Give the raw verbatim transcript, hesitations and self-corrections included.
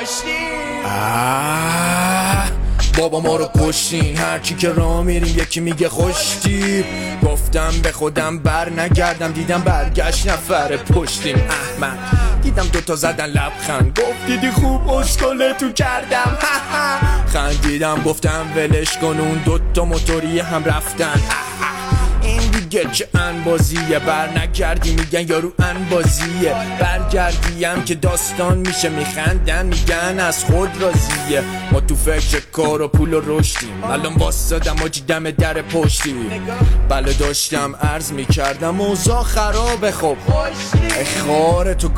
بابا ما رو کشتین، هرچی که راه میریم یکی میگه خوشتیب. گفتم به خودم بر نگردم، دیدم برگشت نفر پشتیم. احمد دیدم دوتا زدن لبخند، گفت دیدی خوب اسکلتو کردم. خندیدم گفتم ولش کن، اون دوتا موتوری هم رفتن. این دیگه چه انبازیه، بر نگردی میگن یارو انبازیه. برگردیم که داستان میشه، میخندن میگن از خود راضیه. ما تو فکر کار و پول و رشدیم، الان واسادم آجی دم در پشتی. بله داشتم عرض میکردم اوضاع خرابه، خب اخار تو